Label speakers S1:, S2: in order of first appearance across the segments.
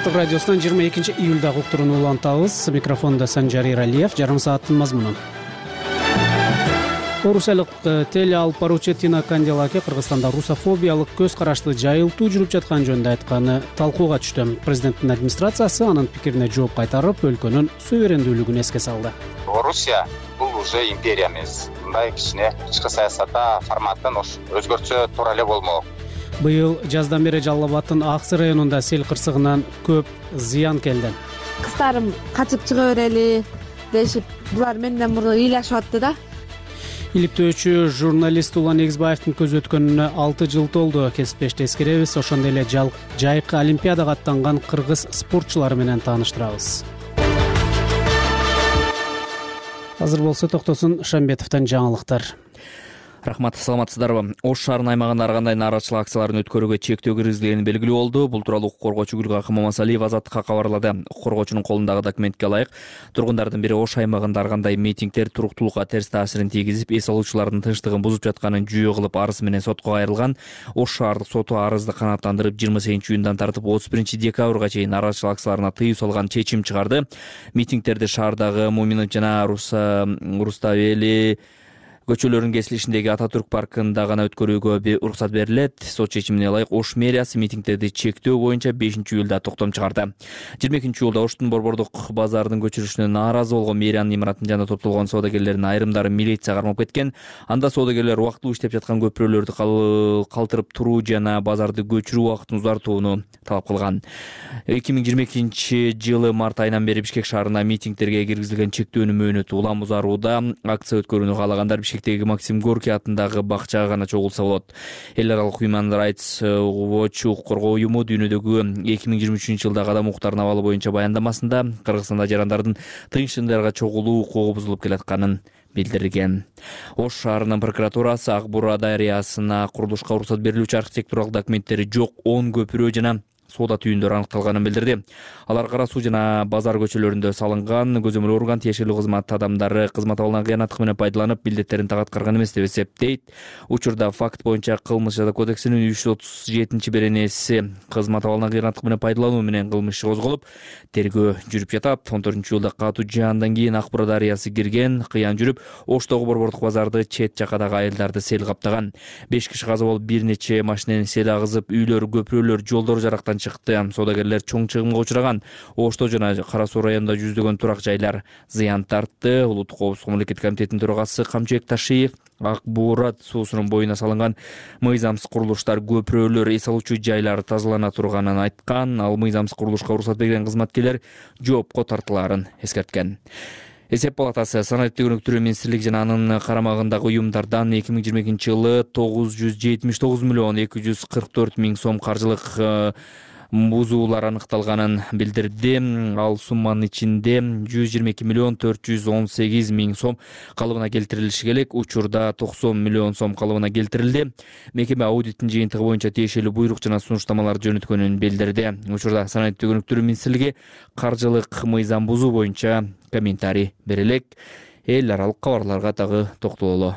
S1: Азаттык радиосунан 22 июлда уктурууну улантабыз. Микрофонда Санжар Иралиев. Жарым сааттын мазмуну. Орусиялык теле алып баруучу Тина Канделаке Кыргызстанда русофобиялык көз карашты жайылтуу жүрүп жаткан жөнүндө айтканы талкууга түштү. Президенттин администрациясы анын пикирине жооп кайтарып, өлкөнүн суверендүүлүгүн эске салды.
S2: Орусия бул уже империя эмес. Мындай кичине ички саясатта форматтан өзгөртсө туура эле болмок.
S1: Быйыл жаздан бери Жалал Абадтын Аксы районунда сел кырсыгынан көп зыян келди.
S3: Кыздарым качып чыга берели дешип, булар менден мурда ыйлашып атты да.
S1: Иликтөөчү журналист Улан Эгизбаевдин көз өткөнүнө 6 жыл толду. Кесиптешти эскеребиз. Ошондой эле жайкы олимпиадага аттанган кыргыз спортчулары менен тааныштырабыз. Азыр болсо токтосун Шамбетовдон жаңылыктар.
S4: Рахмат, саламатсыздарбы? Ош шаарынын аймагында ар кандай нааразычылык акцияларын өткөрүүгө чектөө киргизилгени белгилүү болду. Бул тууралуу укук коргоочу Гүлгакы Мамасалиева Азаттыкка кабарлады. Укук коргоочунун колундагы документке ылайык, тургундардын бири Ош аймагында ар кандай митингдер туруктуулукка терс таасирин тийгизип, эс алуучулардын тынчтыгын бузуп жатканын жүйө кылып арыз менен сотко кайрылган. Ош шаардык соту арызды канааттандырып 28-июндан тартып 31-декабрга чейин нааразычылык акцияларына тыюу салган чечим чыгарды. Митингдерди шаардагы Муминов жана Руставели көчөлөрүнүн кесилишиндеги Ататүрк паркында гана өткөрүүгө уруксат берилет. Сот чечимине ылайык Ош мэриясы митингдерди чектөө боюнча 5-июлда токтом чыгарды. 22-июлда Оштун Борбордук базарынын көчүрүшүнө нааразы болгон мэриянын имаратынын жанында топтолгон саудагерлердин айрымдары милиция кармап кеткен. Анда саудагерлер убактылуу иштеп жаткан көпүрөлөрдү калтырып туруу жана базарды көчүрүү убактын узартууну талап кылган. 2022-жылы март айынан бери Бишкек шаарында митингдерге киргизилген чектөөнүн мөөнөтү улам узарууда. Акция өткөрүүнү каалагандар Бишкектеги Максим Горький атындагы бакчага гана чогулса болот. Эл аралык Human Rights Watch коргоо уюму дүйнөдөгү 2023-жылдагы адам укуктарынын абалы боюнча баяндамасында Кыргызстанда жарандардын тынчтыктарга чогулуу укугу бузулуп келатканын билдирген. Ош шаарынын прокуратурасы Ак Бура дарыясына курулушка уруксат берилүүчү архитектуралык документтери жок 10 көпүрө жана соода түйүндөр аныкталганын билдирди. Алар Кара суу жана базар көчөлөрүндө салынган. Көзөмөл орган тиешелүү кызмат адамдары кызмат абалынан кыянаттык менен пайдаланып милдеттерин так аткарган эмес деп эсептейт. Учурда факт боюнча Кылмыш жаза кодексинин 337-беренеси кызмат абалынан кыянаттык менен пайдалануу менен кылмыш иши козголуп, тергөө жүрүп жатат. 14-июлда катуу жаандан кийин Ак Бура дарыясы кирген, кыян жүрүп, Оштогу Борбордук базарды чет жакадагы айылдарды сел каптаган. 5 киши каза болуп, бир нече машинени сел агызып, үйлөр, көпүрөлөр, жолдор жарактан чыкты. Саудагерлер чоң чыгымга учураган. Ошто жана Кара суу районунда жүздөгөн турак жайлар зыян тартты. Улуттук коопсуздук мамлекеттик комитетинин төрагасы Камчыбек Ташиев Ак Бура суусунун боюна салынган мыйзамсыз курулуштар, көпүрөлөр, эс алуучу жайлар тазалана турганын айткан. Ал мыйзамсыз курулушка уруксат берген кызматкерлер жоопко тартылаарын эскерткен. Эсеп палатасы санариптик өнүктүрүү министрлиги жана анын карамагындагы уюмдардан 2022-жылы 979 миллион 244 миң сом каржылык бузуулар аныкталганын билдирди. Ал сумманын ичинде 122 миллион 418 миң сом калыбына келтирилиши керек. Учурда 90 миллион сом калыбына келтирилди. Мекеме аудиттин жыйынтыгы боюнча тиешелүү буйрук жана сунуштамаларды жөнөткөнүн билдирди. Учурда санариптик өнүктүрүү министрлиги каржылык мыйзам бузуу боюнча комментарий берелек. Эл аралык кабарларга дагы токтололу.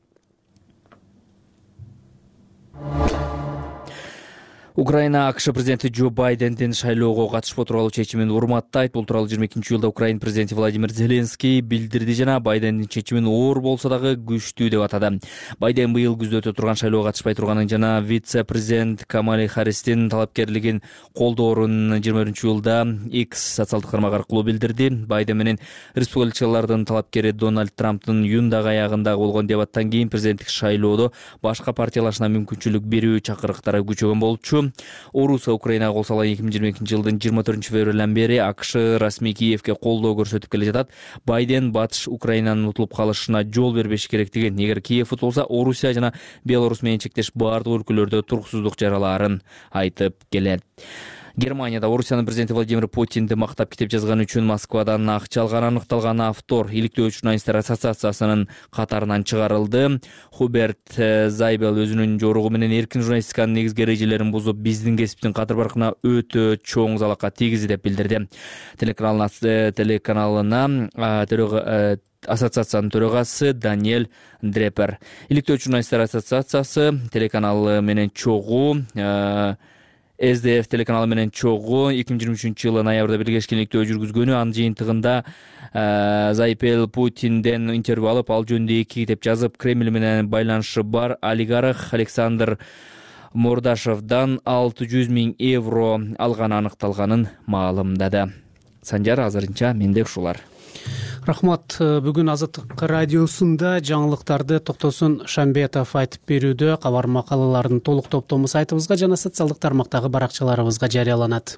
S4: Украина АКШ президенти Джо Байдендин шайлоого катышпоо тууралуу чечимин урматтайт. Бул тууралуу 22-июлда Украина президенти Владимир Зеленский билдирди жана Байдендин чечимин оор болсо дагы күчтүү деп атады. Байден быйыл күздө өтө турган шайлоого катышпай турганын жана вице-президент Камала Харристин талапкерлигин колдоорун 21-июлда X социалдык тармак аркылуу билдирди. Байден менен республикачылардын талапкери Дональд Трамптын июндагы аягында болгон дебаттан кийин президенттик шайлоодо башка партиялашына мүмкүнчүлүк берүү чакырыктары күчөгөн болчу. Орусия Украинага кол салган 2022-жылдын 24-февралдан бери АКШ расмий Киевке колдоо көрсөтүп келе жатат. Байден батыш Украинанын утулуп калышына жол бербеш керектигин, эгер Киев утулса, Орусия жана Беларусь менен чектеш баардык өлкөлөрдө туруксуздук жаралаарын айтып келет. Германияда Орусиянын президенти Владимир Путинди мактап китеп жазган үчүн Москвадан акча алганы аныкталган автор иликтөөчү журналисттер ассоциациясынын катарынан чыгарылды. Хуберт Зайбел өзүнүн жоругу менен эркин журналистиканын негизги эрежелерин бузуп, биздин кесиптин кадыр баркына өтө чоң залакат тийгизди деп билдирди. Телеканалына ассоциациянын төрагасы Даниэль Дрепер. Иликтөөчү журналисттер ассоциациясы телеканалы менен чогуу СДФ телеканалы менен чогуу 2023-жылы ноябрда биргештиктөө жүргүзгөнү. Анын жыйынтыгында Зайпел Путинден интервью алып, ал жөнүндө 2 китеп жазып, Кремль менен байланышы бар олигарх Александр Мордашовдон 600 000 евро алганы аныкталганын маалымдады. Санжар, азырынча менде ушулар.
S1: Рахмат. Бүгүн Азаттык радиосунда жаңылыктарды Токтосун Шамбетов айтып берүүдө. Кабар макалалардын толук топтому сайтыбызга жана социалдык тармактагы баракчаларыбызга жарыяланат.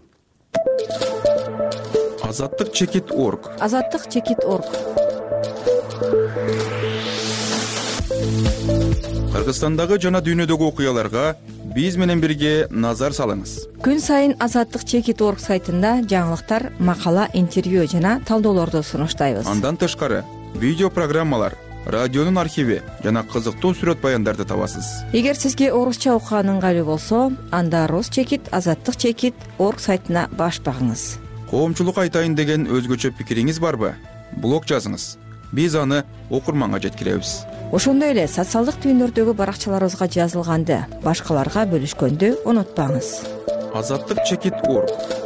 S5: Азаттык.org.
S6: Азаттык.org.
S5: Кыргызстандагы жана дүйнөдөгү окуяларга биз менен бирге назар салыңыз.
S6: Күн сайын Азаттык.org сайтында жаңылыктар, макала, интервью жана талдоолорду сунуштайбыз.
S5: Андан тышкары видео программалар, радионун архиви жана кызыктуу сүрөт баяндарды табасыз.
S6: Эгер сизге орусча окуган ыңгайлуу болсо, анда Азаттык.org сайтына баш багыңыз.
S5: Коомчулук айтайын деген өзгөчө пикириңиз барбы? Блог жазыңыз. Биз аны окурманга жеткиребиз.
S6: Ошондой эле социалдык түйүндөрдөгү баракчаларыбызга жазылганды башкаларга бөлүшкөндү унутпаңыз.
S5: Азаттык.org.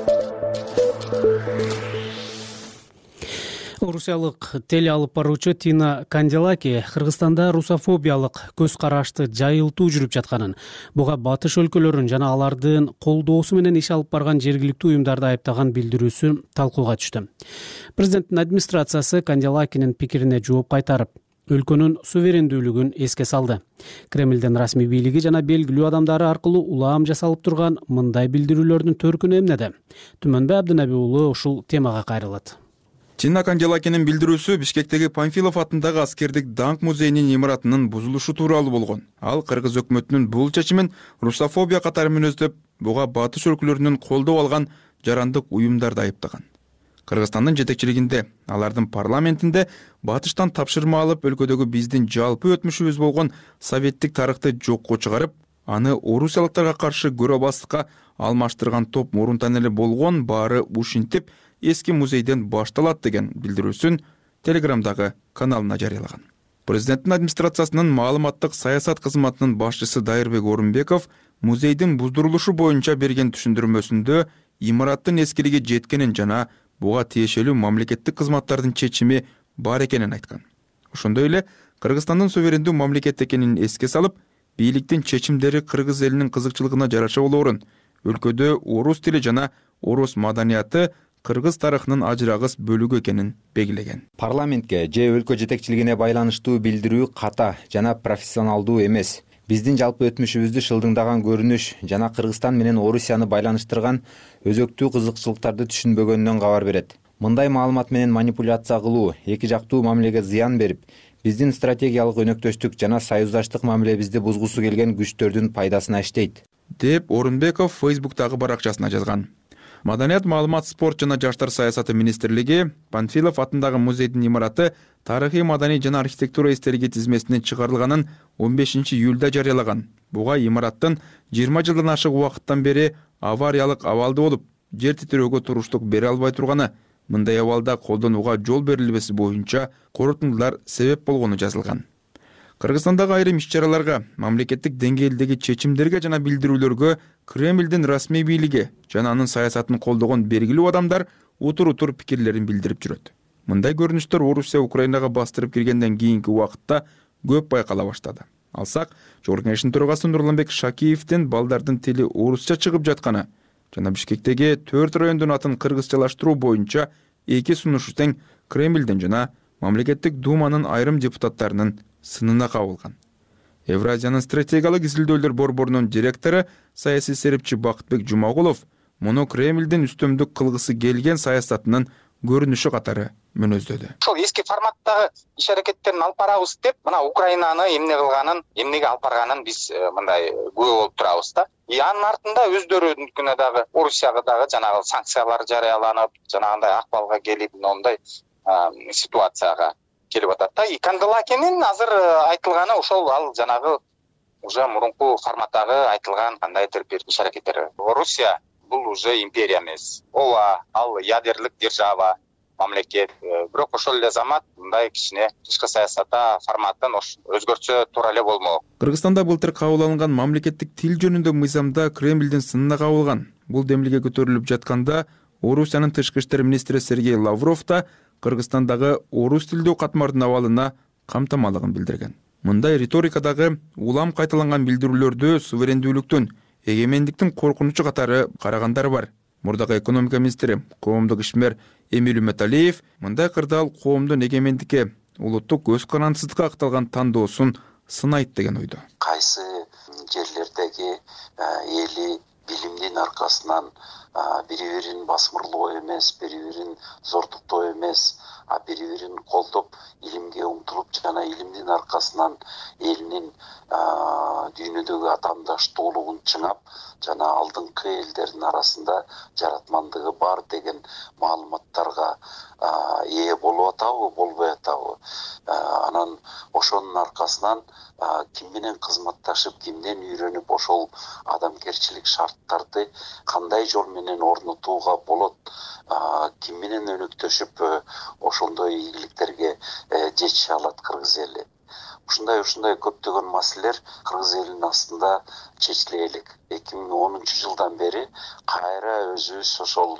S1: Орусиялык теле алып баруучу Тина Канделаки Кыргызстанда русофобиялык көз карашты жайылтуу жүрүп жатканын, буга батыш өлкөлөрүн жана алардын колдоосу менен иш алып барган жергиликтүү уюмдарды айыптаган билдирүүсү талкууга түштү. Президенттин администрациясы Канделакинин пикирине жооп кайтарып, өлкөнүн суверендүүлүгүн эске салды. Кремлдин расмий бийлиги жана белгилүү адамдары аркылуу улам жасалып турган мындай билдирүүлөрдүн төркүнү эмнеде? Түмөнбай Абдынабий уулу ушул темага кайрылат.
S5: Тина Канделакинин билдирүүсү Бишкектеги Панфилов атындагы аскердик даңк музейинин имаратынын бузулушу тууралуу болгон. Ал кыргыз өкмөтүнүн бул чечимин русофобия катары мүнөздөп, буга батыш өлкөлөрүнүн колдоп алган жарандык уюмдарды айыптаган. Кыргызстандын жетекчилигинде, алардын парламентинде батыштан тапшырма алып, өлкөдөгү биздин жалпы өтмүшүбүз болгон советтик тарыхты жокко чыгарып, аны орусиялыктарга каршы көрөбастыкка алмаштырган топ мурунтан эле болгон, баары ушинтип эски музейден башталат деген билдирүүсүн Телеграмдагы каналына жарыялаган. Президенттин администрациясынын маалыматтык саясат кызматынын башчысы Дайырбек Орунбеков музейдин буздурулушу боюнча берген түшүндүрмөсүндө имараттын эскилиги жеткенин жана буга тиешелүү мамлекеттик кызматтардын чечими бар экенин айткан. Ошондой эле Кыргызстандын суверендүү мамлекет экенин эске салып, бийликтин чечимдери кыргыз элинин кызыкчылыгына жараша болоорун, өлкөдө орус тили жана орус маданияты кыргыз тарыхынын ажырагыс бөлүгү экенин белгилеген.
S7: Парламентке же өлкө жетекчилигине байланыштуу билдирүү ката жана профессионалдуу эмес. Биздин жалпы өтмүшүбүздү шылдыңдаган көрүнүш жана Кыргызстан менен Орусияны байланыштырган өзөктүү кызыкчылыктарды түшүнбөгөндөн кабар берет. Мындай маалымат менен манипуляция кылуу эки жактуу мамилеге зыян берип, биздин стратегиялык өнөктөштүк жана союздаштык мамилебизди бузгусу келген күчтөрдүн пайдасына иштейт,
S5: деп Орунбеков Фейсбуктагы баракчасына жазган. Маданият, маалымат, спорт жана жаштар саясаты министрлиги Панфилов атындагы музейдин имараты тарыхый, маданий жана архитектура эстелиги тизмесинен чыгарылганын 15 июлда жарыялаган. Буга имараттын 20 жылдан ашык убакыттан бери авариялык абалда болуп, жер титирөөгө туруштук бере албай турганы, мындай абалда колдонууга жол берилбеси боюнча корутундулар себеп болгону жазылган. Кыргызстандагы айрым иш-чараларга, мамлекеттик деңгээлдеги чечимдерге жана билдирүүлөргө Кремлдин расмий бийлиги жана анын саясатын колдогон белгилүү адамдар утур пикирлерин билдирип жүрөт. Мындай көрүнүштөр Орусия Украинага бастырып киргенден кийинки убакытта көп байкала баштады. Алсак, Жогорку Кеңештин төрагасы Нурланбек Шакиевдин балдардын тили орусча чыгып жатканы жана Бишкектеги 4 райондун атын кыргызчалаштыруу боюнча эки сунушу тең Кремлдин жана мамлекеттик думанын айрым депутаттарынын сынына кабылган. Евразиянын стратегиялык изилдөөлөр борборунун директору саясий серепчи Бакытбек Жумагулов муну Кремлдин үстөмдүк кылгысы келген саясатынын көрүнүшү катары мүнөздөдү.
S2: Ошол эски форматтагы иш аракеттерин алып барабыз деп, мына Украинаны эмнеге алып барганын биз мындай күбө болуп турабыз да. Анын артында өздөрүнүкүнө дагы, Орусияга дагы жанагы санкциялар жарыяланып, жанагындай акыбалга келип, мындай ситуацияга келип атат да. Канделакинин азыр айтылганы ошол, ал жанагы уже мурунку форматтагы айтылган кандайдыр бир иш аракеттер. Орусия бул уже империя эмес. Ооба, ал ядерлик держава, мамлекет. Бирок ошол эле замат ушундай кичине тышкы саясатта форматын өзгөртсө туура эле болмок.
S5: Кыргызстанда былтыр кабыл алынган мамлекеттик тил жөнүндө мыйзамда Кремлдин сынына кабылган. Бул демилге көтөрүлүп жатканда Орусиянын тышкы иштер министри Сергей Лавров да Кыргызстандагы орус тилдүү катмардын абалына камтамалыгын билдирген. Мындай риторикадагы улам кайталанган билдирүүлөрдө суверендүүлүктүн, эгемендиктин коркунучу катары карагандар бар. Мурдагы экономика министри, коомдук ишмер Эмиль Үмөталиев мындай кырдаал коомдун эгемендикке, улуттук көз карандысыздыкка акталган тандоосун сынайт деген ойдо.
S8: Кайсы жерлердеги эли билимдин аркасынан бири-бирин басмырлоо эмес, бири-бирин зордуктоо эмес, бири-бирин колдоп илимге умтулуп жана илимдин аркасынан элинин дүйнөдөгү атаандаштуулугун чыңап жана алдыңкы элдердин арасында жаратмандыгы бар деген маалыматтарга ээ болуп атабы, болбой атабы. Анан ошонун аркасынан ким менен кызматташып, кимден үйрөнүп ошол адамгерчилик шарттарды кандай жол менен орнотууга болот, ким менен өнөктөшүп ошондой ийгиликтерге жетише алат кыргыз эли. Ушундай көптөгөн маселелер кыргыз элинин астында чечиле элек. 2010-жылдан бери кайра өзүбүз ошол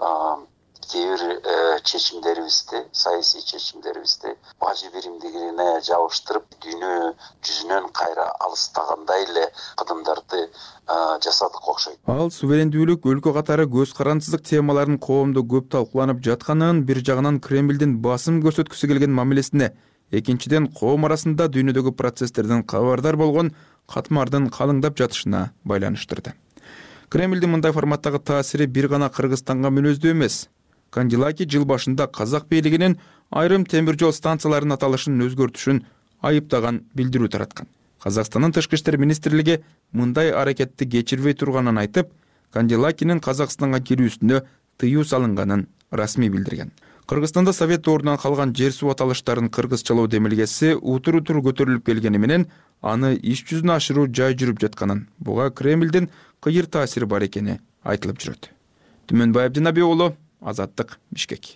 S8: кээ бир чечимдерибизди, саясий чечимдерибизди бажы биримдигине жабыштырып, дүйнө жүзүнөн кайра алыстагандай эле кадамдарды жасадык окшойт.
S5: Ал суверендүүлүк, өлкө катары көз карандысыздык темаларын коомдо көп талкууланып жатканын, бир жагынан Кремлдин басым көрсөткүсү келген мамилесине, экинчиден коом арасында дүйнөдөгү процесстерден кабардар болгон катмардын калыңдап жатышына байланыштырды. Кремлдин мындай форматтагы таасири бир гана Кыргызстанга мүнөздүү эмес. Кандилаки жыл башында казак бийлигинин айрым темир жол станцияларынын аталышын өзгөртүшүн айыптаган билдирүү тараткан. Казакстандын тышкы иштер министрлиги мындай аракетти кечирбей турганын айтып, Кандилакинин Казакстанга кирүүсүнө тыюу салынганын расмий билдирген. Кыргызстанда Совет доорунан калган жер суу аталыштарын кыргызчалоо демилгеси утур-утур көтөрүлүп келгени менен аны иш жүзүнө ашыруу жай жүрүп жатканын, буга Кремлдин кыйыр таасири бар экени айтылып жүрөт. Түмөнбаев Жанаби уулу, Азаттык, Бишкек.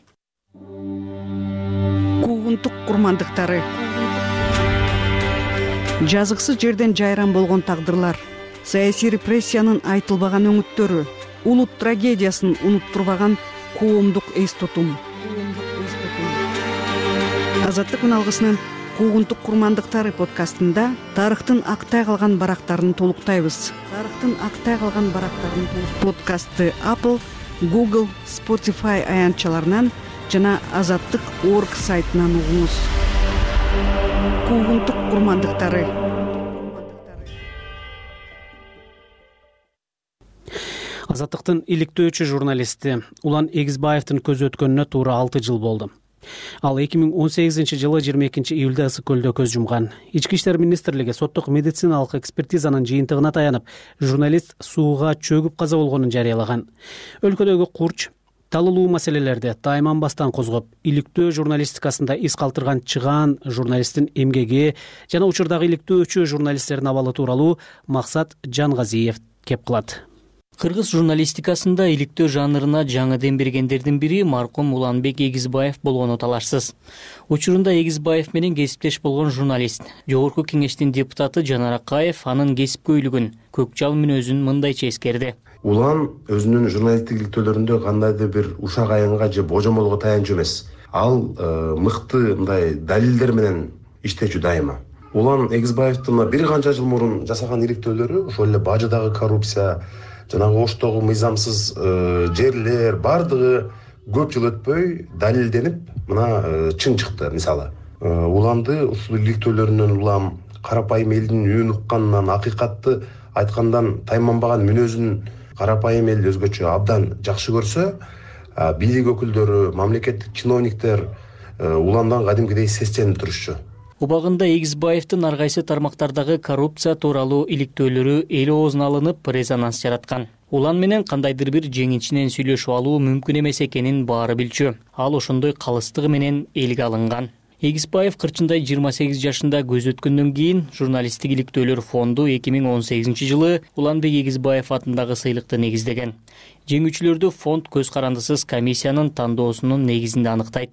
S9: Куугунтук курмандыктары. Жазыксыз жерден жайран болгон тагдырлар, саясий репрессиянын айтылбаган өңүттөрү, улут трагедиясын унуттурбаган коомдук эс тутум. Азаттык үналгысынын Куугунтук курмандыктары подкастында тарыхтын актай калган барактарын толуктайбыз. Подкастты Apple, Google, Spotify аянтчаларынан жана Азаттык.org сайтынан угуңуз. Куугунтук курмандыктары.
S1: Азаттыктын иликтөөчү журналисти Улан Эгизбаевдин көзү өткөнүнө туура 6 жыл болду. Ал 2018-жылы 22 июлда Ысык көлдө көз жумган. Ички иштер министрлиги соттук медициналык экспертизанын жыйынтыгына таянып, журналист сууга чөгүп каза болгонун жарыялаган. Өлкөдөгү курч, талылуу маселелерди тайманбастан козгоп, иликтөө журналистикасында из калтырган чыгаан журналисттин эмгеги жана учурдагы иликтөөчү журналисттердин абалы тууралуу Максат Жангазиев кеп кылат.
S10: Кыргыз журналистикасында иликтөө жанрына жаңы дем бергендердин бири маркум Уланбек Эгизбаев болгону талашсыз. Учурунда Эгизбаев менен кесиптеш болгон журналист, Жогорку Кеңештин депутаты Жанар Акаев анын кесипкөйлүгүн, көкчал мүнөзүн мындайча эскерди.
S11: Улан өзүнүн журналисттик иликтөөлөрүндө кандайдыр бир ушак аянга же божомолго таянчу эмес. Ал мыкты мындай далилдер менен иштечү дайыма. Улан Эгизбаевдин бир канча жыл мурун жасаган иликтөөлөрү ошол эле бажыдагы коррупция, жанагы Оштогу мыйзамсыз жерлер бардыгы көп жыл өтпөй далилденип, мына чын чыкты. Мисалы, Уланды ушул иликтөөлөрүнөн улам карапайым элдин үнүн укканынан, акыйкатты айткандан тайманбаган мүнөзүн карапайым эл өзгөчө абдан жакшы көрсө, бийлик өкүлдөрү, мамлекеттик чиновниктер Уландан кадимкидей сестенип турушчу.
S10: Убагында Эгизбаевдин ар кайсы тармактардагы коррупция тууралуу иликтөөлөрү эл оозуна алынып, резонанс жараткан. Улан менен кандайдыр бир жеңичинен сүйлөшүп алуу мүмкүн эмес экенин баары билчү. Ал ошондой калыстыгы менен элге алынган. Эгизбаев 28 жашында көз өткөндөн кийин журналисттик иликтөөлөр фонду 2018-жылы Уланбек Эгизбаев атындагы сыйлыкты негиздеген. Жеңүүчүлөрдү фонд көз карандысыз комиссиянын тандоосунун негизинде аныктайт.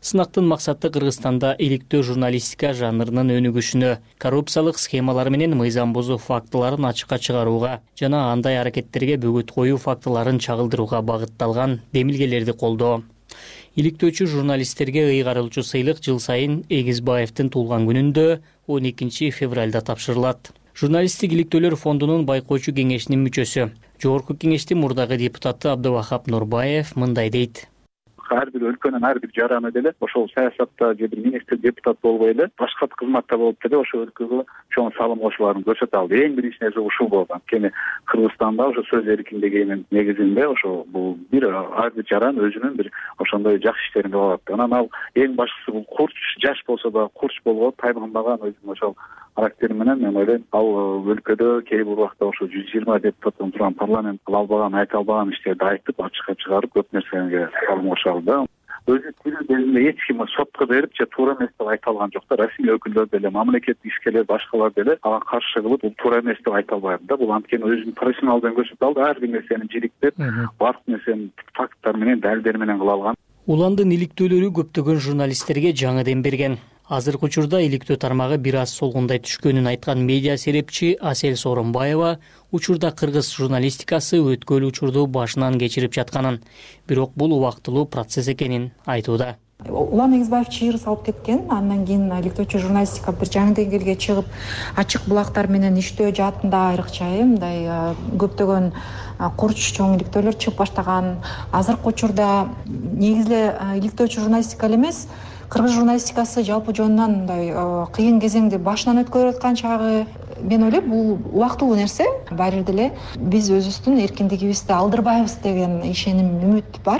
S10: Сынактын максаты Кыргызстанда иликтөө журналистика жанрынын өнүгүшүнө, коррупциялык схемалар менен мыйзам бузуу фактыларын ачыкка чыгарууга жана андай аракеттерге бөгөт коюу фактыларын чагылдырууга багытталган демилгелерди колдоо. Иликтөөчү журналисттерге ыйгарылчу сыйлык жыл сайын Эгизбаевдин туулган күнүндө 12 февралда тапшырылат. Журналисттик иликтөөлөр фондунун байкоочу кеңешинин мүчөсү, Жогорку кеңештин мурдагы депутаты Абдывахап Нурбаев мындай дейт.
S12: Ар бир өлкөнүн ар бир жараны деле ошол саясатта же бир министр депутат болбой эле башка кызматта болуп деле ошол өлкөгө чоң салым кошууларын көрсөтө алды. Эң биринчи нерсе ушул болду. Анткени Кыргызстанда ошо сөз эркиндигинин негизинде ошо бул бир ар бир жаран өзүнүн бир ошондой жакшы иштерин кыла алат. Анан ал эң башкысы бул курч, жаш болсо да курч болгон, тайманбаган өзүнүн ошол характери менен мен ойлойм, ал өлкөдө кээ бир убакта ошо 120 депутаттан турган парламент кыла албаган, айта албаган иштерди айтып, ачыкка чыгарып, көп нерсеге салым кошо алды. Өзү тилин кезинде эч ким сотко берип же туура эмес деп айта алган жок да. Расмий өкүлдөр деле, мамлекеттик ишкерлер, башкалар деле ага каршы кылып, бул туура эмес деп айта албайт да. Бул анткени өзүнүн профессионалдыгын көрсөтө алды, ар бир нерсени жириктеп, баардык нерсени факттар менен, далилдер менен кыла алган.
S10: Уландын иликтөөлөрү көптөгөн журналисттерге жаңы дем берген. Азыркы учурда иликтөө тармагы бир аз солгундай түшкөнүн айткан медиа серепчи Асель Сооронбаева учурда кыргыз журналистикасы өткөл учурду башынан кечирип жатканын, бирок бул убактылуу процесс экенин айтууда.
S13: Улан Эгизбаев чыйыр салып кеткен, андан кийин иликтөөчү журналистика бир жаңы деңгээлге чыгып, ачык булактар менен иштөө жаатында айрыкча мындай көптөгөн курч чоң иликтөөлөр чыгып баштаган. Азыркы учурда негизи иликтөөчү журналистика эле эмес, кыргыз журналистикасы жалпы жонунан мындай кыйын кезеңди башынан өткөрүп аткан чагы, мен ойлойм, бул убактылуу нерсе. Баары деле биз өзүбүздүн эркиндигибизди алдырбайбыз деген ишеним, үмүт бар.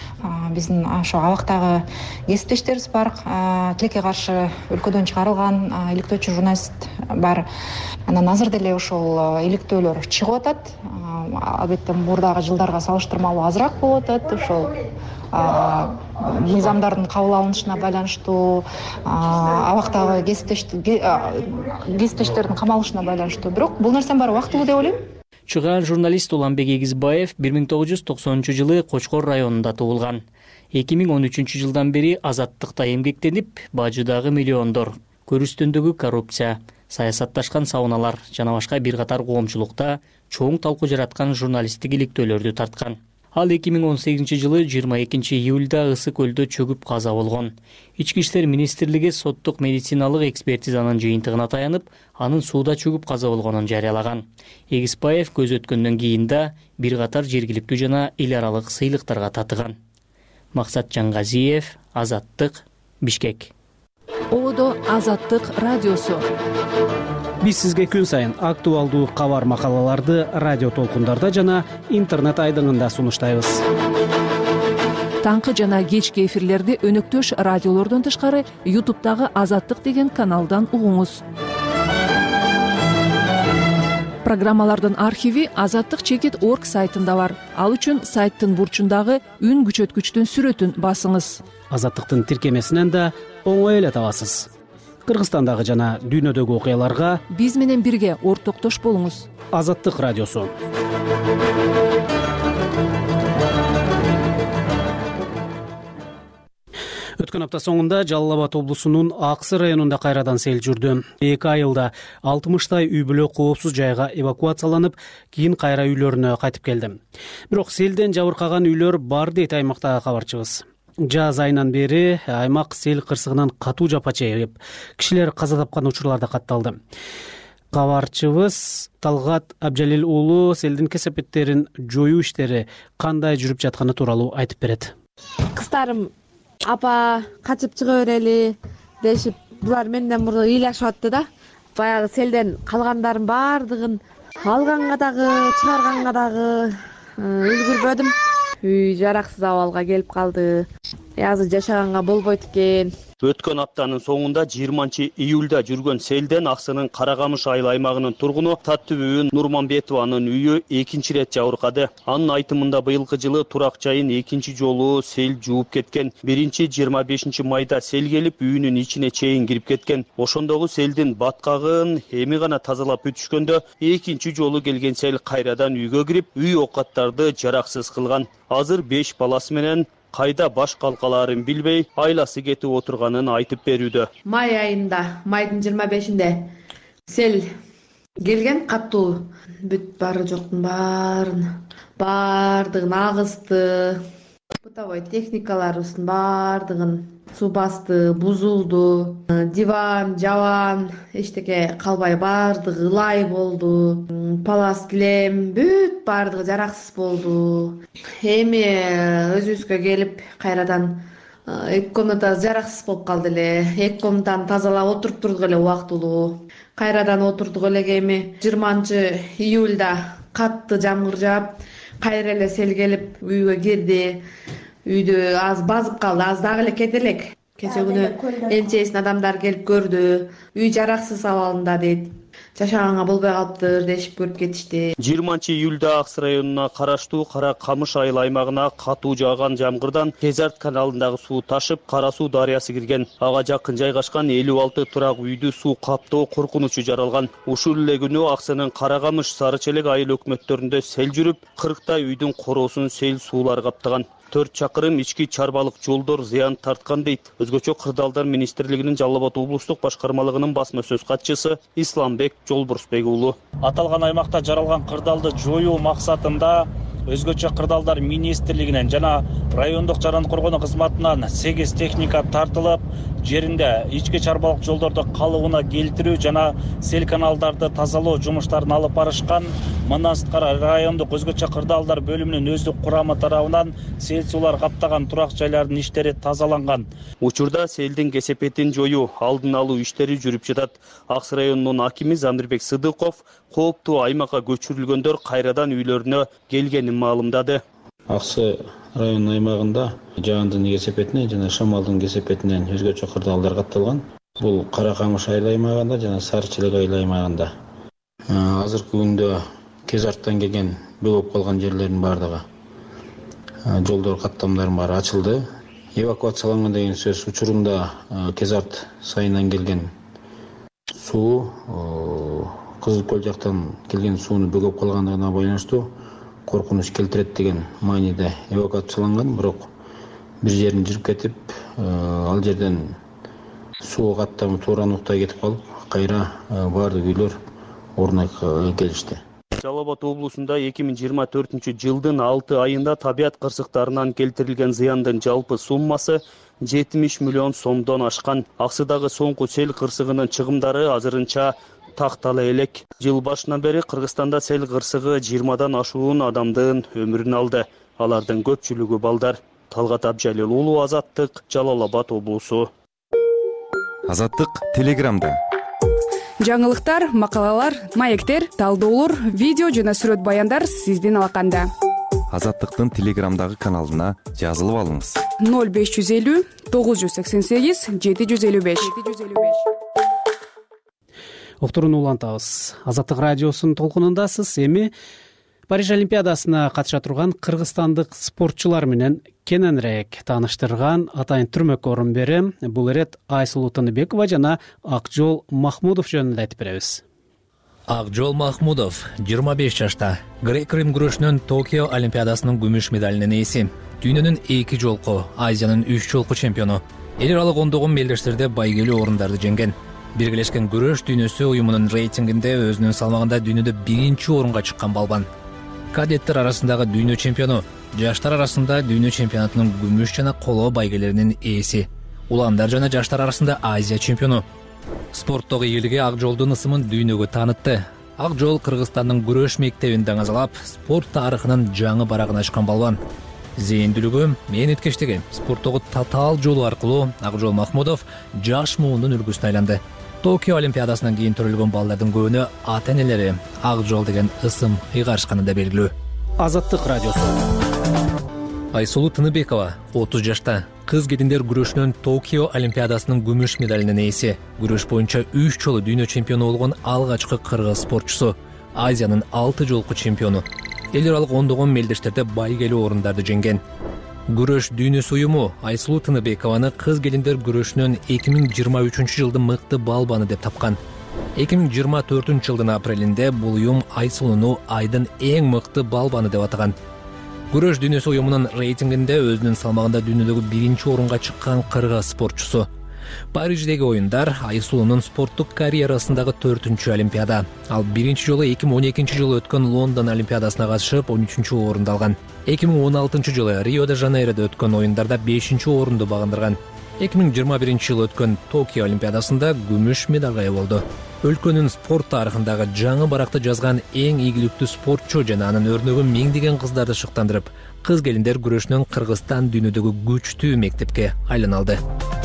S13: Биздин ошо абактагы кесиптештерибиз бар, тилекке каршы өлкөдөн чыгарылган иликтөөчү журналист бар. Анан азыр деле ошол иликтөөлөр чыгып атат. Албетте мурдагы жылдарга салыштырмалуу азыраак болуп атат. Ошол мыйзамдардын кабыл алынышына байланыштуу, абактагы кесиптештердин камалышына байланыштуу. Бирок бул нерсенин баары убактылуу деп ойлойм.
S10: Чыгаан журналист Уланбек Эгизбаев 1990 жылы Кочкор районунда туулган. 2013 жылдан бери азаттыкта эмгектенип, бажыдагы миллиондор, көрүстөндөгү коррупция, саясатташкан сауналар жана башка бир катар коомчулукта чоң талкуу жараткан журналисттик иликтөөлөрдү тарткан. Ал 2018 жылы 22 июлда Ысык көлдө чөгүп каза болгон. Ички иштер министрлиги соттук медициналык экспертизанын жыйынтыгына таянып, анын сууда чөгүп каза болгонун жарыялаган. Эгизбаев көз өткөндөн кийин да бир катар жергиликтүү жана эл аралык сыйлыктарга татыган. Максат Жаңгазиев, Азаттык, Бишкек.
S14: Одо Азаттык радиосу.
S1: Биз сизге күн сайын актуалдуу кабар макалаларды радио толкундарда жана интернет айдыңында сунуштайбыз.
S14: Таңкы жана кечки эфирлерди өнөктөш радиолордон тышкары YouTube'дагы Азаттык деген каналдан угуңуз. Программалардын архиви azattik.org сайтында бар. Ал үчүн сайттын бурчундагы үн күчөткүчтүн сүрөтүн басыңыз.
S1: Азаттыктын тиркемесинен да оңой эле табасыз. Кыргызстандагы жана дүйнөдөгү окуяларга
S14: биз менен бирге ортоктош болуңуз.
S1: Азаттык радиосу. Өткөн апта соңунда Жалал Абад облусунун Аксы районунда кайрадан сел жүрдү. 2 айылда 60 үй бүлө коопсуз жайга эвакуацияланып, кийин кайра үйлөрүнө кайтып келди. Бирок селден жабыркаган үйлөр бар дейт аймактагы кабарчыбыз. Жаз айынан бери аймак сел кырсыгынан катуу жапа чегип, кишилер каза тапкан учурлар да катталды. Кабарчыбыз Талгат Абжалил уулу селдин кесепеттерин жоюу иштери кандай жүрүп жатканы тууралуу айтып берет.
S3: Кыздарым апа качып чыга берели дешип, булар менден мурда ыйлашып атты да. Баягы селден калгандардын баардыгын алганга дагы, чыгарганга дагы үлгүрбөдүм. Үй жараксыз абалга келип калды. Азыр жашаганга болбойт экен.
S15: Өткөн аптанын соңунда 20 июлда жүргөн селден Аксынын Каракамыш айыл аймагынын тургуну Таттүбүн Нурманбетованын үйү экинчи рет жабыркады. Анын айтымында быйылкы жылы турак жайын экинчи жолу сел жууп кеткен. Биринчи 25 майда сел келип үйүнүн ичине чейин кирип кеткен. Ошондогу селдин баткагын эми гана тазалап бүтүшкөндө экинчи жолу келген сел кайрадан үйгө кирип, үй оокаттарды жараксыз кылган. Азыр 5 баласы менен кайда баш калкалаарын билбей айласы кетип отурганын айтып берүүдө.
S3: Май айында, майдын 25-inde сел келген, катуу бүт бары жоктун баардыгын агысты. Бытовой техникаларыбыздын баардыгын суу басты, бузулду. Диван, жабан, эчтеке калбай баардыгы ылай болду. Палас килем бүт баардыгы жараксыз болду. Эми өзүбүзгө келип кайрадан 2 комната жараксыз болуп калды эле. 2 комнатаны тазалап отуруп турдук эле убактылуу. Кайрадан отурдук эле. Эми 20-июлда катты жамгыр жаап, кайра эле сел келип үйгө кирди. Үйдү аз базып калды, аз дагы эле кете элек. Кече күнү эмчесин адамдар келип көрдү. Үй жараксыз абалында дейт. Жашаганга болбой калыптыр дешип көрүп кетишти.
S15: 20-июлда Аксы районуна караштуу Кара Камыш айыл аймагына катуу жааган жамгырдан Кезарт каналындагы суу ташып, Кара Суу дарыясы кирген. Ага жакын жайгашкан 56 турак үйдү суу каптоо коркунучу жаралган. Ушул эле күнү Аксынын Кара Камыш, Сары Челек айыл өкмөттөрүндө сел жүрүп, 40 үйдүн короосун сел суулар каптаган. 4 чакырым ички чарбалык жолдор зыян тарткан дейт. Өзгөчө Кырдаалдар министрлигинин Жалал Абад облустук башкармалыгынын басма сөз катчысы Исламбек Жолбурсбек уулу.
S16: Аталган аймакта жаралган кырдаалды жоюу максатында өзгөчө Кырдаалдар министрлигинен жана райондук жаран коргонуу кызматынан 8 техника тартылып, жеринде ички чарбалык жолдорду калыбына келтирүү жана сел каналдарды тазалоо жумуштарын алып барышкан. Мындан сырткары райондук өзгөчө Кырдаалдар бөлүмүнүн өздүк курамы тарабынан сел суулар каптаган турак жайлардын иштери тазаланган.
S15: Учурда селдин кесепетин жоюу, алдын алуу иштери жүрүп жатат. Аксы районунун акими Замирбек Сыдыков кооптуу аймакка көчүрүлгөндөр кайрадан үйлөрүнө келгенин маалымдады.
S17: Аксы районунун аймагында жаандын кесепетинен жана шамалдын кесепетинен өзгөчө кырдаалдар катталган. Бул Кара Камыш айыл аймагында жана Сары Челек айыл аймагында. Азыркы күндө Кезарттан келген бөлөп калган жерлердин баардыгы жолдор каттамдардын баары ачылды. Эвакуацияланган деген сөз учурунда Кезарт сайынан келген суу, Кызыл Көл жактан келген сууну бөгөп калгандыгына байланыштуу коркунуч келтирет деген мааниде эвакуацияланган, бирок бир жерин жырып кетип, ал жерден суу каттамы туура нуктай кетип калып, кайра баардык үйлөр ордуна келишти.
S15: Жалал Абад облусунда 2024 жылдын 6 айында табият кырсыктарынан келтирилген зыяндын жалпы суммасы 70 миллион сомдон ашкан. Аксыдагы соңку сел кырсыгынын чыгымдары азырынча тактала элек. Жыл башынан бери Кыргызстанда сел кырсыгы 20дан ашуун адамдын өмүрүн алды. Алардын көпчүлүгү балдар. Талгат Абжалил уулу, Азаттык, Жалал Абад облусу.
S18: Азаттык Телеграмда.
S19: Жаңылыктар, макалалар, маектер, талдоолор, видео жана сүрөт баяндар сиздин алаканда.
S18: Азаттыктын Телеграмдагы каналына жазылып алыңыз.
S19: 0550 988 755.
S1: Уктурууну улантабыз. Азаттык радиосунун толкунундасыз. Эми Париж Олимпиадасына катыша турган кыргызстандык спортчулар менен кененирээк тааныштырган атайын түрмөккө орун берем. Бул ирет Айсулуу Тыныбекова жана Акжол Махмудов жөнүндө айтып беребиз.
S20: Акжол Махмудов 25 жашта. Грек-рим күрөшүнөн Токио Олимпиадасынын күмүш медалинин ээси. Дүйнөнүн 2 жолку, Азиянын 3 жолку чемпиону. Эл аралык ондогон белдештерде байгелүү орундарды жеңген. Биргелешкен күрөш дүйнөсү уюмунун рейтингинде өзүнүн салмагында дүйнөдө 1-чи орунга чыккан балбан. Кадеттер арасындагы дүйнө чемпиону, жаштар арасында дүйнө чемпионатынын күмүш жана коло байгелеринин ээси. Уландар жана жаштар арасында Азия чемпиону. Спорттогу ийгилиги Акжолдун ысымын дүйнөгө таанытты. Акжол Кыргызстандын күрөш мектебин даңазалап, спорт тарыхынын жаңы барагын ачкан балбан. Зээндүүлүгү, мээнеткечтиги, спорттогу татаал жолу аркылуу Акжол Махмудов жаш муундун үлгүсүнө айланды. Токио Олимпиадасынан кийин төрөлгөн балдардын көбүнө ата-энелери Акжол деген ысым ыйгарышканы да белгилүү.
S1: Азаттык радиосу.
S20: Айсулуу Тыныбекова 30 жашта. Кыз кетиндер күрөшүнөн Токио Олимпиадасынын күмүш медалинин ээси. Күрөш боюнча 3 жолу дүйнө чемпиону болгон алгачкы кыргыз спортчусу. Азиянын 6 жолку чемпиону. Эл аралык ондогон мелдештерде байгелүү орундарды жеңген. Күрөш дүйнөсү уюму Айсулуу Тыныбекованы кыз келиндер күрөшүнөн 2023 жылдын мыкты балбаны деп тапкан. 2024 жылдын апрелинде бул уюм Айсулууну айдын эң мыкты балбаны деп атаган. күрөш дүйнөсү уюмунун рейтингинде өзүнүн салмагында дүйнөдөгү 1-орунга чыккан кыргыз спортчусу. Париждеги оюндар Айсулунун спорттук карьерасындагы 4-олимпиада. Ал биринчи жолу 2012-жылы өткөн Лондон олимпиадасына катышып 13-орунду алган. 2016-жылы Рио-де-Жанейрода өткөн оюндарда 5-орунду багындырган. 2021-жылы өткөн Токио олимпиадасында күмүш медалга ээ болду. Өлкөнүн спорт тарыхындагы жаңы баракты жазган эң ийгиликтүү спортчу жана анын өрнөгүн миңдеген кыздарды шыктандырып, кыз келиндер күрөшүнөн Кыргызстан дүйнөдөгү күчтүү мектепке айлана алды.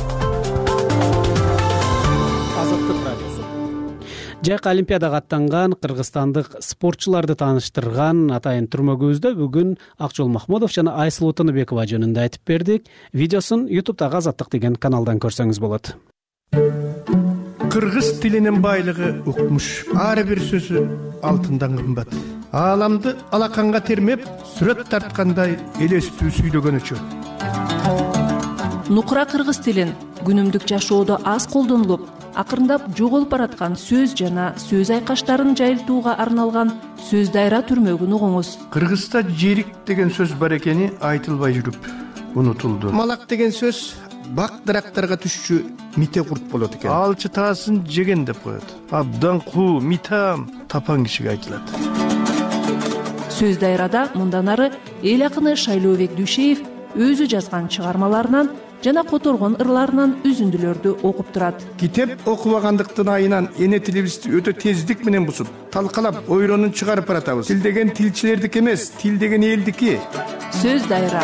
S1: Жайкы олимпиадага аттанган кыргызстандык спортчуларды тааныштырган атайын түрмөгүбүздө бүгүн Акжол Махмудов жана Айсулуу Тыныбекова жөнүндө айтып бердик. Видеосун YouTube'дагы Азаттык деген каналдан көрсөңүз болот.
S21: Кыргыз тилинин байлыгы укмуш, ар бир сөзү алтындан кымбат. Ааламды алаканга термеп, сүрөт тарткандай элестүү сүйлөгөнүчү.
S14: Нукура кыргыз тилин күнүмдүк жашоодо аз колдонулуп, акырындап жоголуп бараткан сөз жана сөз айкаштарын жайылтууга арналган сөз дайра түрмөгүн угуңуз.
S21: Кыргызда жерик деген сөз бар экени айтылбай жүрүп унутулду. Малак деген сөз бак дарактарга түшчү мите курт болот экен. Алчы таасын жеген деп коет. Абдан куу, митам, тапан кишиге айтылат.
S14: Сөз дайрада мындан ары эл акыны Шайлообек Дүйшеев өзү жазган чыгармаларынан жана которгон ырларынан үзүндүлөрдү окуп турат.
S21: Китеп окубагандыктын айынан эне тилибизди өтө тездик менен бусуп, талкалап, ойронун чыгарып баратабыз. Тил деген тилчилердики эмес, тил деген элдики.
S14: Сөз дайра.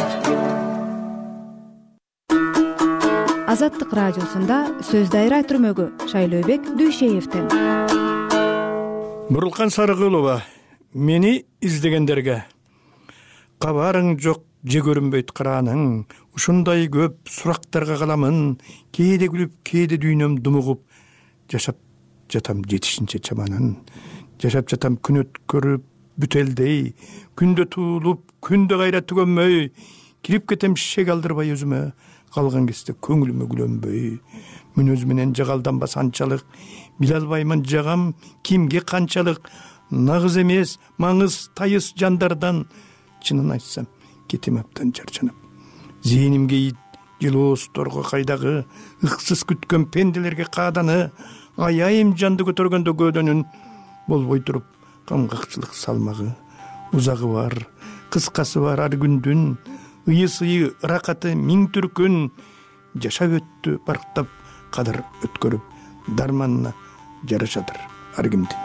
S22: Азаттык радиосунда сөз дайра түрмөгү Шайлообек Дүйшеевден.
S21: Бурулкан Сарыгулова, мени издегендерге кабарың жок, же көрүнбөйт карааның, ушундай көп сурактарга каламын, кээде күлүп, кээде дүйнөм думугуп, жашап жатам жетишинче чаманын, жашап жатам күн өткөрүп бүтелдей, күндө туулуп, күндө кайра түгөнмөй, кирип кетем шек алдырбай өзүмө, калган кезде көңүлүмө күлөнбөй, мүнөз менен жагалданбас анчалык, биле албаймын жагам кимге канчалык, нагыз эмес, маңыз тайыс жандардан, чынын айтсам кетем аптан чарчанып. Зээнимге ит жылоосторго кайдагы ыксыз күткөн пенделерге кааданы, аяйым жанды көтөргөндө көөдөнүн болбой туруп камгакчылык салмагы, узагы бар, кыскасы бар ар күндүн, ыйы-сыйы ыракаты миң түркүн, жашап өттү барктап кадыр өткөрүп, дарманына жарашадыр ар кимди.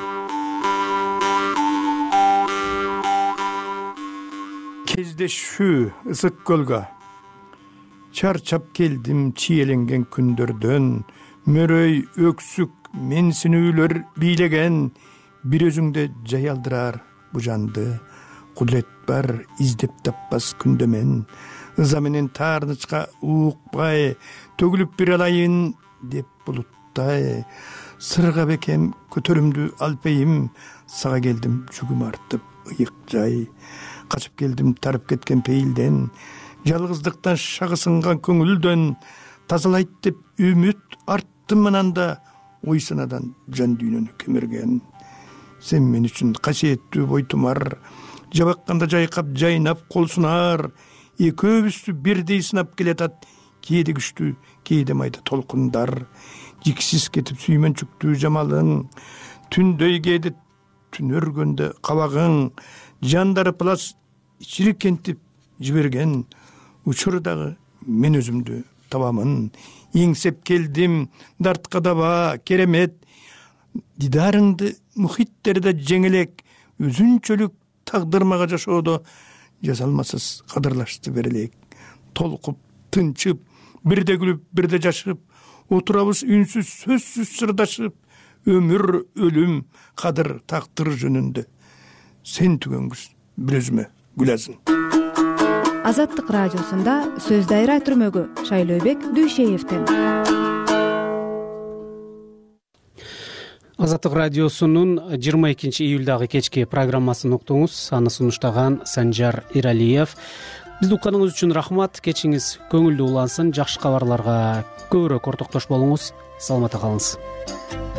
S21: Кездешүү ысык көлгө, чарчап келдим чиеленген күндөрдөн, мөрөй өксүк менсинүүлөр бийлеген, бир өзүңдө жай алдырар бу жанды, кудрет бар издеп таппас күндөмен, ыза менен таарнычка уукпай, төгүлүп бир алайын деп булуттай, сырга бекем көтөрүмдү алпейим, сага келдим жүгүм артып ыйык жай, качып келдим тарып кеткен пейилден, жалгыздыктан шагысынган көңүлдөн, тазалайт деп үмүт арттым ананда, ой санадан жан дүйнөнү кемирген. Сен мен үчүн касиеттүү бойтумар, жабакканда жайкап жайнап кол сунар, экөөбүздү бирдей сынап келатат, кээде күчтүү, кээде майда толкундар, жиксиз кетип сүймөнчүктүү жамалың, түндөй кээде түн өргөндө кабагың, жандары плас чирикентип жиберген, учурдагы мен өзүмдү табамын, эңсеп келдим дартка даба керемет, дидарыңды мухиттерде жеңелек, өзүнчөлүк тагдырмага жашоодо жазалмасыз кадырлашты берелек, толкуп тынчып, бирде күлүп бирде жашып, отурабыз үнсүз сөзсүз сырдашып, өмүр өлүм кадыр тактыр жөнүндө, сен түгөнгүз бир өзүмө күләсин.
S22: Азаттык радиосунда сөз дайра түрмөгү Шайлообек Дүйшеевден.
S1: Азаттык радиосунун 22 июлдагы кечки программасын уктуңуз. Аны сунуштаган Санжар Иралиев. Бизди укканыңыз үчүн рахмат. Кечиңиз көңүлдүү улансын. Жакшы кабарларга көбүрөөк ортоктош болуңуз. Саламатта калыңыз.